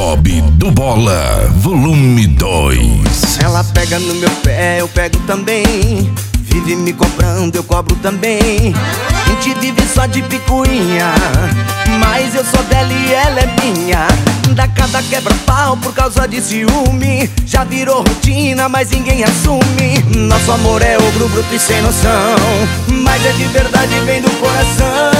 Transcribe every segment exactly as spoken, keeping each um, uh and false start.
Bob do Bola, volume dois. Ela pega no meu pé, eu pego também. Vive me cobrando, eu cobro também. A gente vive só de picuinha, mas eu sou dela e ela é minha. Dá cada quebra-pau por causa de ciúme. Já virou rotina, mas ninguém assume. Nosso amor é ogro, bruto e sem noção, mas é de verdade, vem do coração.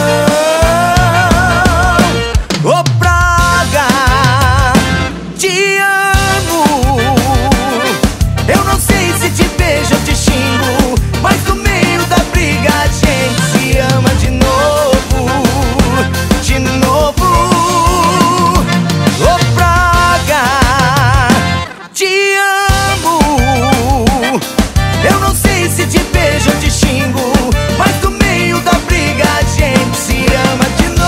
Ô praga, te amo. Eu não sei se te beijo ou te xingo, mas no meio da briga a gente se ama de novo, de novo. Ô praga, te amo. Eu não sei se te beijo ou te xingo, mas no meio da briga a gente se ama de novo.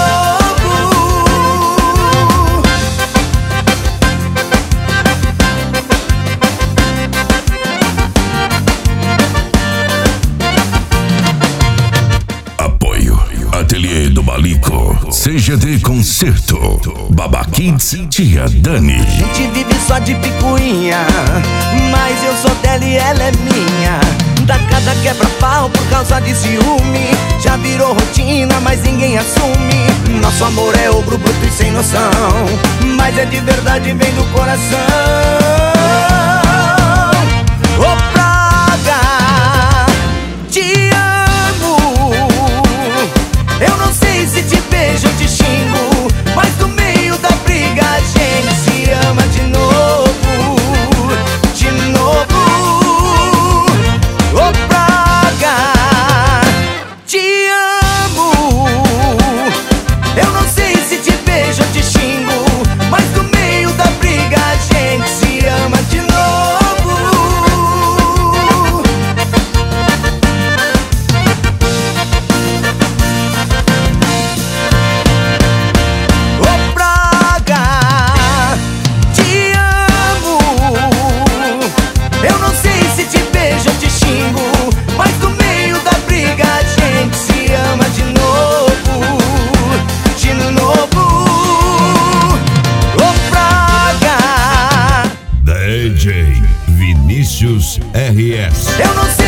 Ateliê do Balico, C G D Concerto, Baba Kids, Tia Dani. A gente vive só de picuinha, mas eu sou dela e ela é minha. Dá cada quebra-pau por causa de ciúme. Já virou rotina, mas ninguém assume. Nosso amor é ogro, bruto e sem noção, mas é de verdade, vem do coração. Ô praga, te amo. Eu não sei se te beijo ou te xingo, mas no meio da briga a gente se ama de novo, de novo. Ô praga, te amo. Eu não sei se te beijo ou te xingo, mas no meio da briga a gente se ama de novo. Eu não sei se te beijo ou te xingo, mas no meio da briga a gente se ama de novo, de novo. Ô praga, D J Vinícius R S. eu não sei